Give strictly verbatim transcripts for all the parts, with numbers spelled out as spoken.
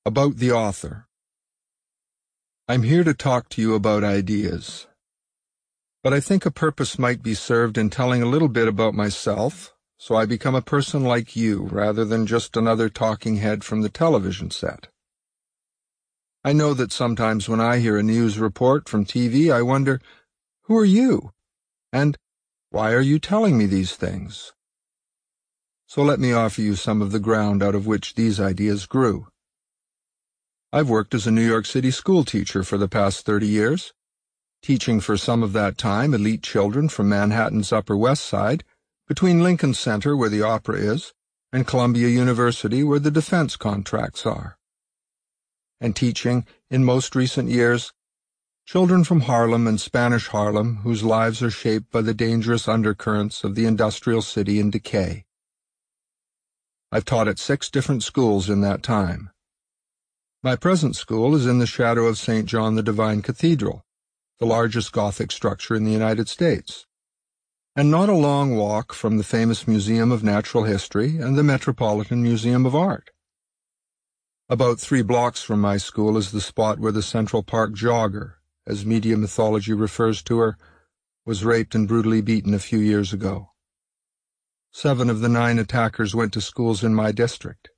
About the author. I'm here to talk to you about ideas. But I think a purpose might be served in telling a little bit about myself, so I become a person like you rather than just another talking head from the television set. I know that sometimes when I hear a news report from T V, I wonder, who are you? And why are you telling me these things? So let me offer you some of the ground out of which these ideas grew. I've worked as a New York City school teacher for the past thirty years, teaching for some of that time elite children from Manhattan's Upper West Side, between Lincoln Center, where the opera is, and Columbia University, where the defense contracts are. And teaching, in most recent years, children from Harlem and Spanish Harlem whose lives are shaped by the dangerous undercurrents of the industrial city in decay. I've taught at six different schools in that time. My present school is in the shadow of Saint John the Divine Cathedral, the largest Gothic structure in the United States, and not a long walk from the famous Museum of Natural History and the Metropolitan Museum of Art. About three blocks from my school is the spot where the Central Park jogger, as media mythology refers to her, was raped and brutally beaten a few years ago. Seven of the nine attackers went to schools in my district.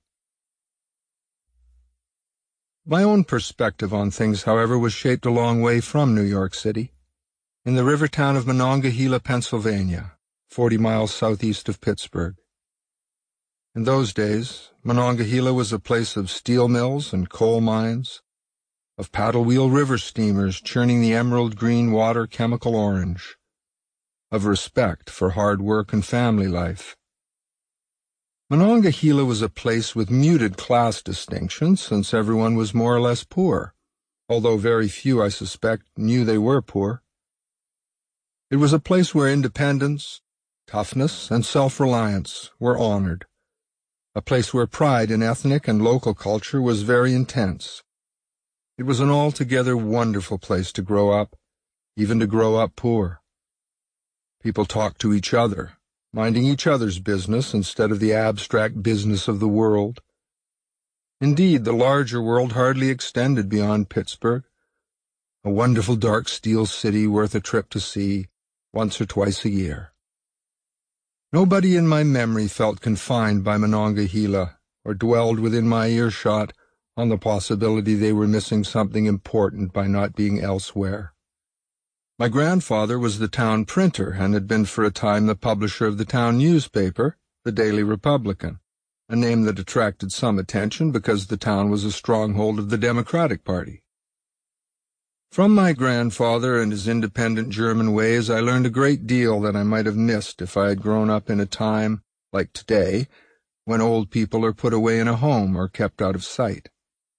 My own perspective on things, however, was shaped a long way from New York City, in the river town of Monongahela, Pennsylvania, forty miles southeast of Pittsburgh. In those days, Monongahela was a place of steel mills and coal mines, of paddle-wheel river steamers churning the emerald-green water chemical orange, of respect for hard work and family life. Monongahela was a place with muted class distinctions, since everyone was more or less poor, although very few, I suspect, knew they were poor. It was a place where independence, toughness, and self-reliance were honored, a place where pride in ethnic and local culture was very intense. It was an altogether wonderful place to grow up, even to grow up poor. People talked to each other, minding each other's business instead of the abstract business of the world. Indeed, the larger world hardly extended beyond Pittsburgh, a wonderful dark steel city worth a trip to see once or twice a year. Nobody in my memory felt confined by Monongahela or dwelled within my earshot on the possibility they were missing something important by not being elsewhere. My grandfather was the town printer and had been for a time the publisher of the town newspaper, the Daily Republican, a name that attracted some attention because the town was a stronghold of the Democratic Party. From my grandfather and his independent German ways, I learned a great deal that I might have missed if I had grown up in a time, like today, when old people are put away in a home or kept out of sight.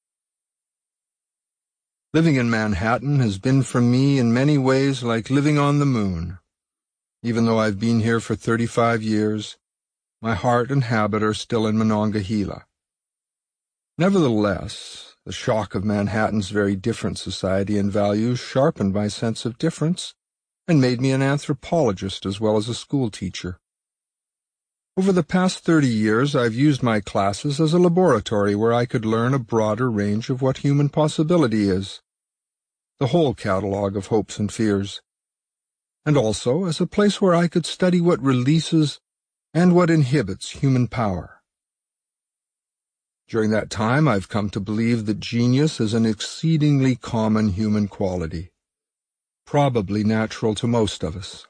Living in Manhattan has been for me in many ways like living on the moon. Even though I've been here for thirty-five years, my heart and habit are still in Monongahela. Nevertheless, the shock of Manhattan's very different society and values sharpened my sense of difference and made me an anthropologist as well as a school teacher. Over the past thirty years, I've used my classes as a laboratory where I could learn a broader range of what human possibility is, the whole catalogue of hopes and fears, and also as a place where I could study what releases and what inhibits human power. During that time, I've come to believe that genius is an exceedingly common human quality, probably natural to most of us.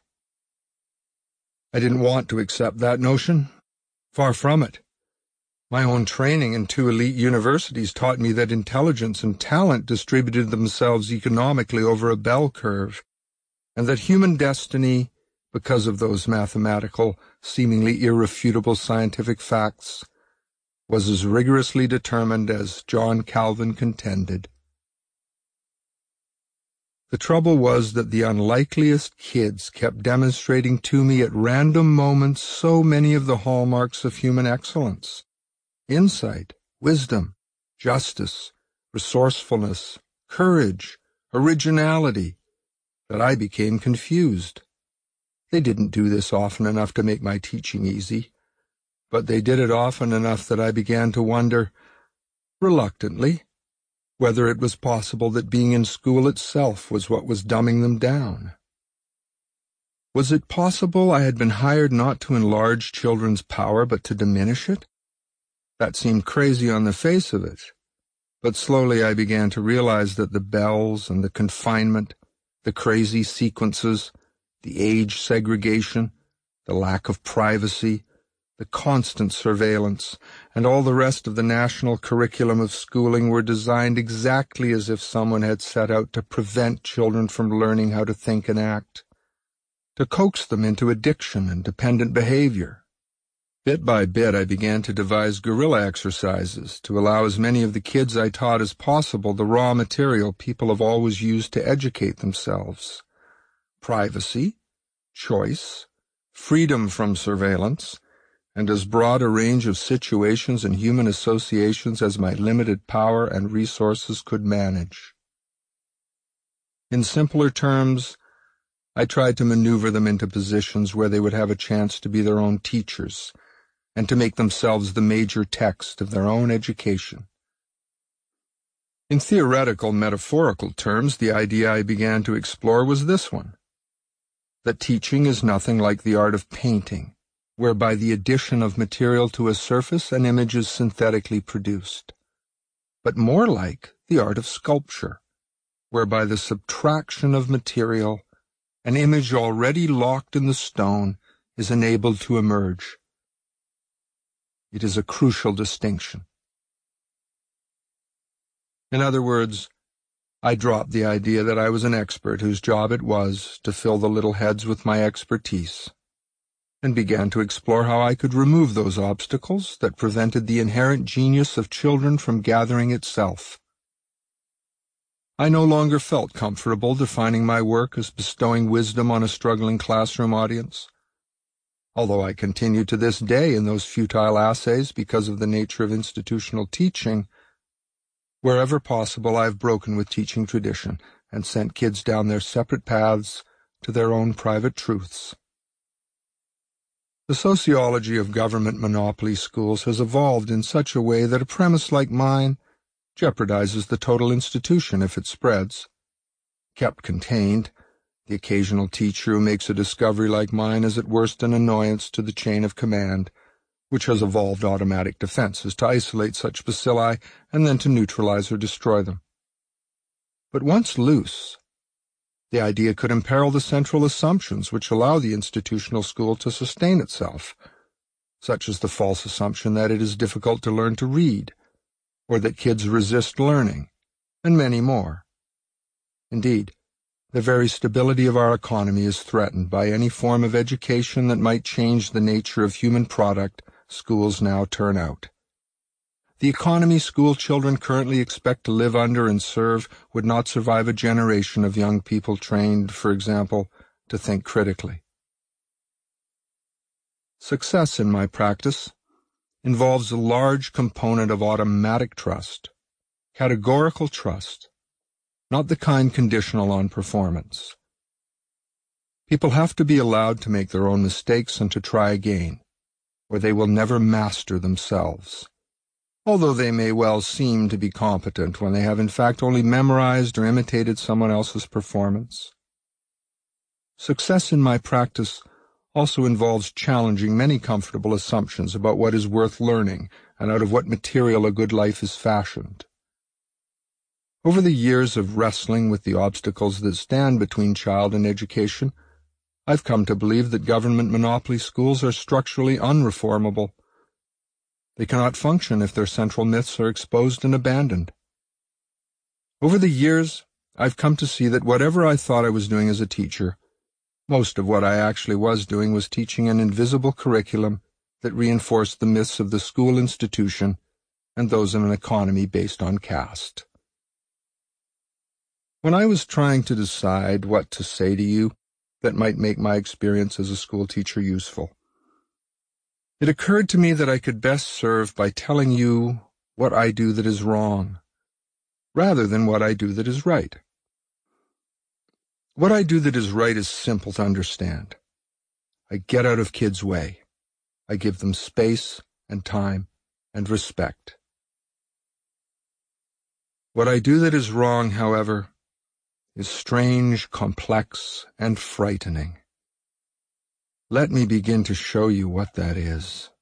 I didn't want to accept that notion. Far from it. My own training in two elite universities taught me that intelligence and talent distributed themselves economically over a bell curve, and that human destiny, because of those mathematical, seemingly irrefutable scientific facts, was as rigorously determined as John Calvin contended. The trouble was that the unlikeliest kids kept demonstrating to me at random moments so many of the hallmarks of human excellence: insight, wisdom, justice, resourcefulness, courage, originality, that I became confused. They didn't do this often enough to make my teaching easy, but they did it often enough that I began to wonder, reluctantly, whether it was possible that being in school itself was what was dumbing them down. Was it possible I had been hired not to enlarge children's power but to diminish it? That seemed crazy on the face of it, but slowly I began to realize that the bells and the confinement, the crazy sequences, the age segregation, the lack of privacy, the constant surveillance, and all the rest of the national curriculum of schooling were designed exactly as if someone had set out to prevent children from learning how to think and act, to coax them into addiction and dependent behavior. Bit by bit, I began to devise guerrilla exercises to allow as many of the kids I taught as possible the raw material people have always used to educate themselves: privacy, choice, freedom from surveillance, and as broad a range of situations and human associations as my limited power and resources could manage. In simpler terms, I tried to maneuver them into positions where they would have a chance to be their own teachers and to make themselves the major text of their own education. In theoretical, metaphorical terms, the idea I began to explore was this one: that teaching is nothing like the art of painting, whereby the addition of material to a surface an image is synthetically produced, but more like the art of sculpture, whereby the subtraction of material, an image already locked in the stone, is enabled to emerge. It is a crucial distinction. In other words, I dropped the idea that I was an expert whose job it was to fill the little heads with my expertise, and began to explore how I could remove those obstacles that prevented the inherent genius of children from gathering itself. I no longer felt comfortable defining my work as bestowing wisdom on a struggling classroom audience, although I continue to this day in those futile assays because of the nature of institutional teaching. Wherever possible, I have broken with teaching tradition and sent kids down their separate paths to their own private truths. The sociology of government monopoly schools has evolved in such a way that a premise like mine jeopardizes the total institution if it spreads. Kept contained, the occasional teacher who makes a discovery like mine is at worst an annoyance to the chain of command, which has evolved automatic defenses to isolate such bacilli and then to neutralize or destroy them. But once loose, the idea could imperil the central assumptions which allow the institutional school to sustain itself, such as the false assumption that it is difficult to learn to read, or that kids resist learning, and many more. Indeed, the very stability of our economy is threatened by any form of education that might change the nature of human product schools now turn out. The economy school children currently expect to live under and serve would not survive a generation of young people trained, for example, to think critically. Success in my practice involves a large component of automatic trust, categorical trust, not the kind conditional on performance. People have to be allowed to make their own mistakes and to try again, or they will never master themselves, although they may well seem to be competent when they have in fact only memorized or imitated someone else's performance. Success in my practice also involves challenging many comfortable assumptions about what is worth learning and out of what material a good life is fashioned. Over the years of wrestling with the obstacles that stand between child and education, I've come to believe that government monopoly schools are structurally unreformable. They cannot function if their central myths are exposed and abandoned. Over the years, I've come to see that whatever I thought I was doing as a teacher, most of what I actually was doing was teaching an invisible curriculum that reinforced the myths of the school institution and those of an economy based on caste. When I was trying to decide what to say to you that might make my experience as a school teacher useful, it occurred to me that I could best serve by telling you what I do that is wrong, rather than what I do that is right. What I do that is right is simple to understand. I get out of kids' way. I give them space and time and respect. What I do that is wrong, however, is strange, complex, and frightening. Let me begin to show you what that is.